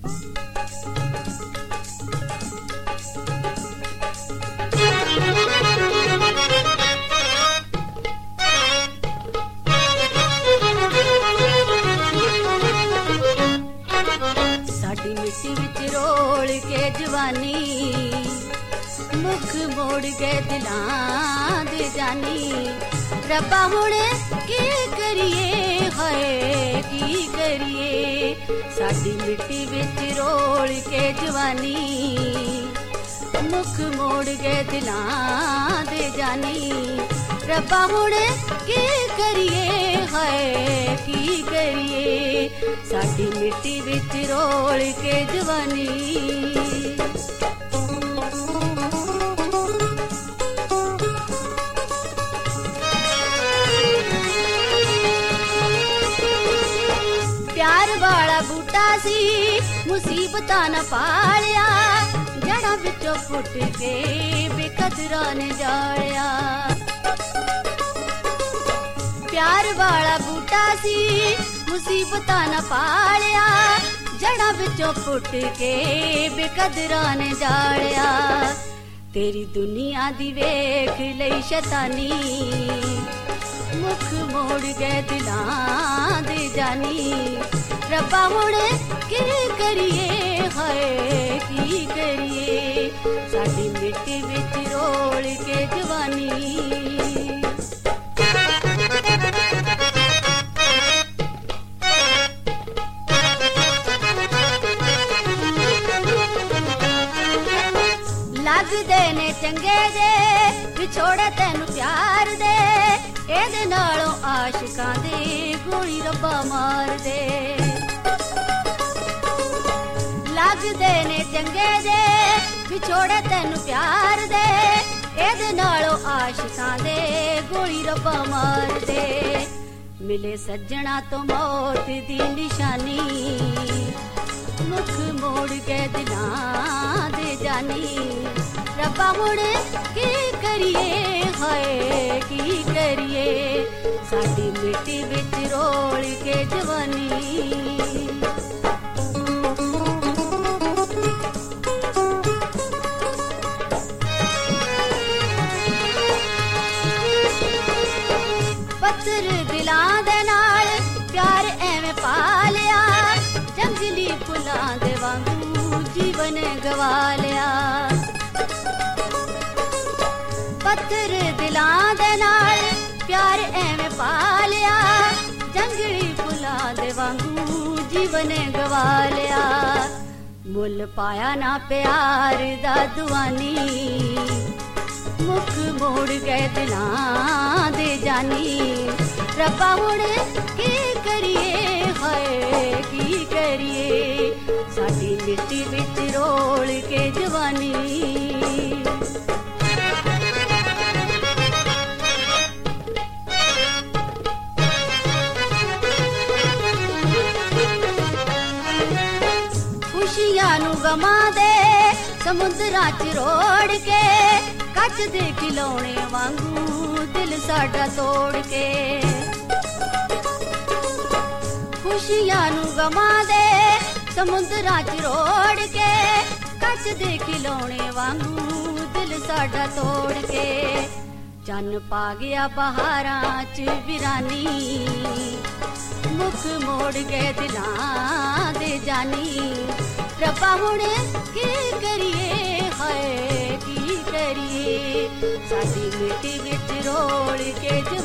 साडी मिट्टी which role के जवानी मुख मोड़ के दिलां दे जानी रब्बा हुण की करिए हाय की करिए साडी मिट्टी विच रोल के जवानी मुख मोड़ के दिलां दे जानी रब्बा हुण की करिए हाय की करिए साडी मिट्टी विच रोल के जवानी। प्यार वाला बूटा सी मुसीबतां न पालिया जड़ा विचों फुट के बेकदरां ने जालिया प्यार वाला बूटा सी मुसीबतां न पालिया जड़ा विचों फुट के बेकदरां ने जालिया तेरी दुनिया दी वेख लई शैतानी मुख मोड़ गए दिलां दे जानी रब्बा हुण की करिए हाय की करिए साडी मिट्टी विच रोल के जवानी। लगदे ने चंगे जे विछोड़े तैनू प्यार दे एदे नालों आशिकां दे गोली रब्बा मार दे लगदे ने चंगे जे विछोड़े तैनू प्यार दे एदे नालों आशिकां दे गोली रब्बा मार दे मिले सज्जणा तो मौत दी निशानी मुख मोड़ के दिलां दे जानी रब्बा हुण की करिए हाय की करिए साडी मिट्टी विच रोल के जवानी। पत्थर दिलां दे नाल प्यार एवें पालिया जंगली फुलां दे वांगू जीवन गवा लिया पत्थर दिलां दे नाल प्यार एवें पालिया जंगली फुलां दे वांगू जीवन गवा लिया मुल पाया ना प्यार दा दुआनी मुख मोड़ गए दिलां दे जानी रब्बा हुण की करिए हाय की करिए साडी मिट्टी विच रोल के जवानी। खुशियां नू गमा दे समुद्रां च रोड़ के कच दे खिलौने वांगू दिल साडा तोड़ के खुशियां नू गमा दे समुद्रां च रोड़ के कच दे खिलौने वांगू दिल साडा तोड़ के चन्न पा गया बहारां च वीरानी मुख मोड़ गए दिलां दे जानी रब्बा हुण की करिए हाय की करिए साडी मिट्टी विच रोल के